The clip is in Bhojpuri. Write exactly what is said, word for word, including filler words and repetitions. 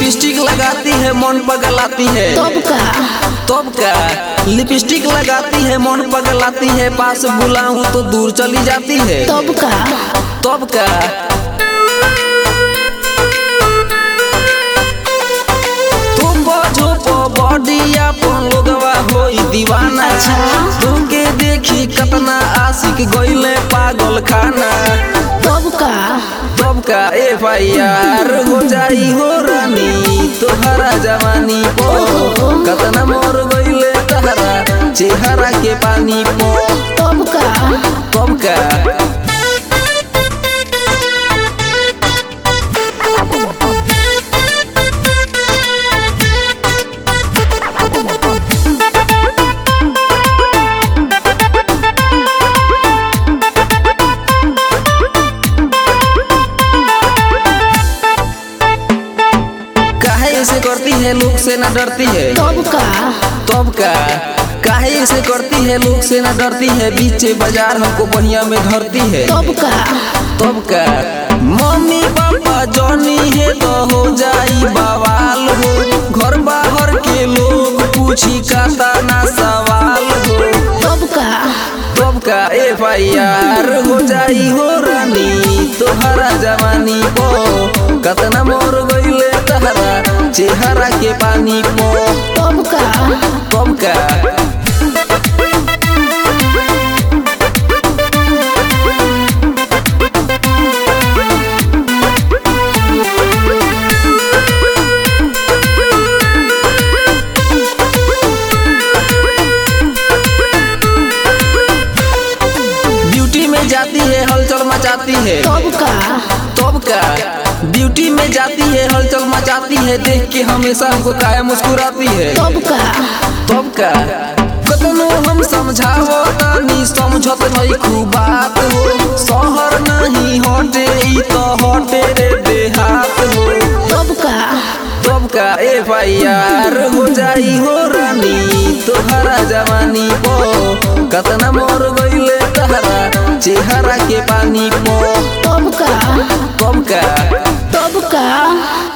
लिपस्टिक लगाती है मन पगलाती है। तब का तब का लिपस्टिक लगाती है मन पगलाती है, पास बुलाऊं तो दूर चली जाती है। तब का तब का तुम बोझो पो बॉडिया पन लोगवा होई दीवाना। तुमके देखी कतना आशिक गइले पागल खाना। तब का तब का एफ आई आर हो जाई हो रानी तोहरा जवानी पो, कतना मोर गइले तहरा चेहरा के पानी पो। तब का तब का ऐसे करती है लोग से न डरती है। तब का तब का काहे ऐसे करती है लोग से न डरती है, बीचे बाजार हमको बढ़िया में धरती है। तब का तब का मम्मी पापा जॉनी है तो हो जाई बवाल हो, घर बाहर के लोग पूछी काता ना सवाल हो। तब का तब का एफ आई आर हो जाई हो रानी तोहरा जवानी पो, कतना मोर गइले तहरा चेहरा के पानी पो। तब का तब का ब्यूटी में जाती है हलचल मचाती है। तब का तब का ब्यूटी में जाती है हलचल मचाती है, देख के हमेशा हमको काया मुस्कुराती है। तब का तब का कतनो हम समझावो तानी समझत नहीं खूब बात हो, शहर नहीं हटे ई तो हटे रे देहात हो। तब का तब का एफ आई आर हो जाई हो रानी तोहरा जवानी पो, कतना मोर गइले तहरा चेहरा के पानी पो। तब का तब का तब का